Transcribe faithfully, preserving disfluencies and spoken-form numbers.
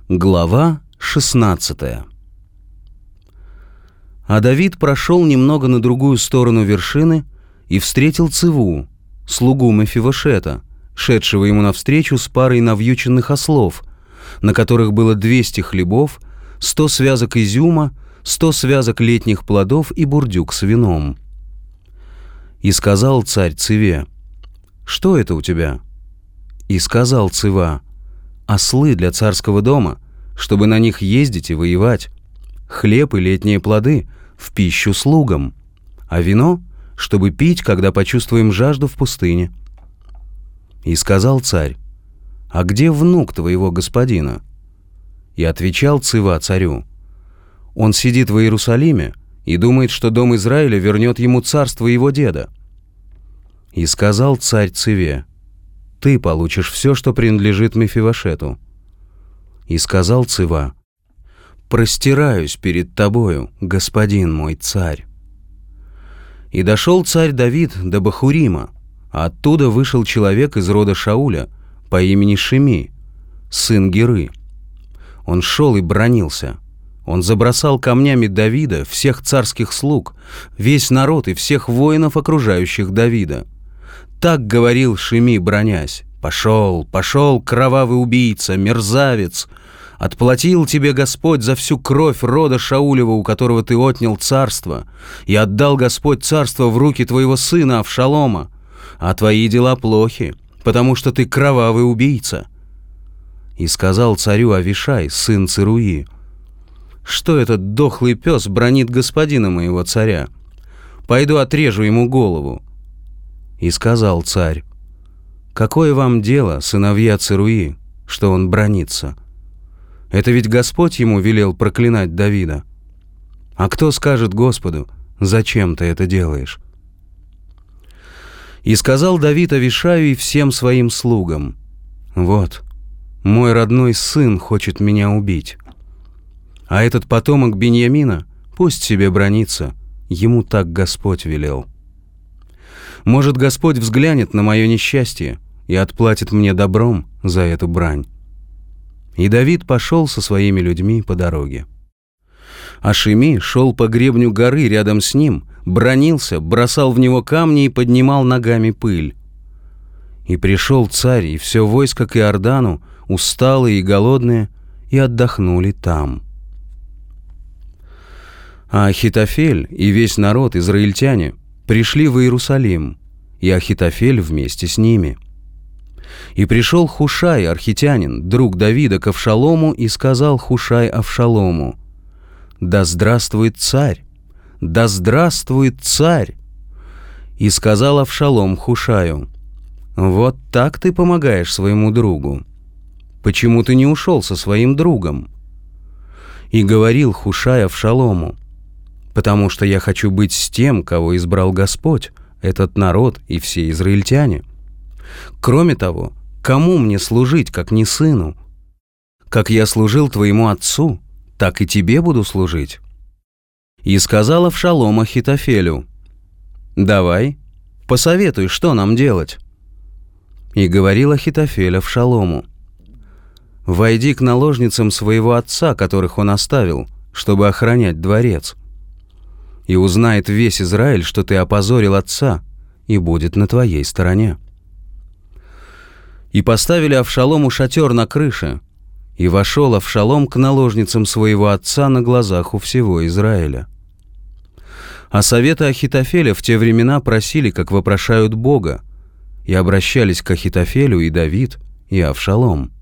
Глава шестнадцатая. А Давид прошел немного на другую сторону вершины и встретил Циву, слугу Мефивошета, шедшего ему навстречу с парой навьюченных ослов, на которых было двести хлебов, сто связок изюма, сто связок летних плодов и бурдюк с вином. И сказал царь Циве: «Что это у тебя?» И сказал Цива: «Ослы для царского дома, чтобы на них ездить и воевать, хлеб и летние плоды в пищу слугам, а вино, чтобы пить, когда почувствуем жажду в пустыне». И сказал царь: «А где внук твоего господина?» И отвечал Цива царю: «Он сидит в Иерусалиме и думает, что дом Израиля вернет ему царство его деда». И сказал царь Циве: «Ты получишь все, что принадлежит Мефивошету». И сказал Цива: «Простираюсь перед тобою, господин мой царь». И дошел царь Давид до Бахурима, а оттуда вышел человек из рода Шауля по имени Шими, сын Геры. Он шел и бранился. Он забросал камнями Давида, всех царских слуг, весь народ и всех воинов, окружающих Давида. Так говорил Шими, бранясь: «Пошел, пошел, кровавый убийца, мерзавец! Отплатил тебе Господь за всю кровь рода Шаулева, у которого ты отнял царство, и отдал Господь царство в руки твоего сына Авшалома, а твои дела плохи, потому что ты кровавый убийца». И сказал царю Авишай, сын Церуи: «Что этот дохлый пес бранит господина моего царя? Пойду отрежу ему голову». И сказал царь: «Какое вам дело, сыновья Церуи, что он бранится? Это ведь Господь ему велел проклинать Давида. А кто скажет Господу: зачем ты это делаешь?» И сказал Давид Авишаю и всем своим слугам: «Вот, мой родной сын хочет меня убить. А этот потомок Беньямина пусть себе бранится, ему так Господь велел. Может, Господь взглянет на мое несчастье и отплатит мне добром за эту брань». И Давид пошел со своими людьми по дороге. А Шими шел по гребню горы рядом с ним, бранился, бросал в него камни и поднимал ногами пыль. И пришел царь и все войско к Иордану, усталые и голодные, и отдохнули там. А Ахитофель и весь народ, израильтяне, пришли в Иерусалим, и Ахитофель вместе с ними. И пришел Хушай, архитянин, друг Давида, к Авшалому, и сказал Хушай Авшалому: «Да здравствует царь! Да здравствует царь!» И сказал Авшалом Хушаю: «Вот так ты помогаешь своему другу. Почему ты не ушел со своим другом?» И говорил Хушай Авшалому: «Потому что я хочу быть с тем, кого избрал Господь, этот народ и все израильтяне. Кроме того, кому мне служить, как не сыну? Как я служил твоему отцу, так и тебе буду служить». И сказал Авшалом Ахитофелю: «Давай, посоветуй, что нам делать». И говорил Ахитофель Авшалому: «Войди к наложницам своего отца, которых он оставил, чтобы охранять дворец. И узнает весь Израиль, что ты опозорил отца, и будет на твоей стороне». И поставили Авшалому шатер на крыше, и вошел Авшалом к наложницам своего отца на глазах у всего Израиля. А советы Ахитофеля в те времена просили, как вопрошают Бога, и обращались к Ахитофелю и Давид, и Авшалом.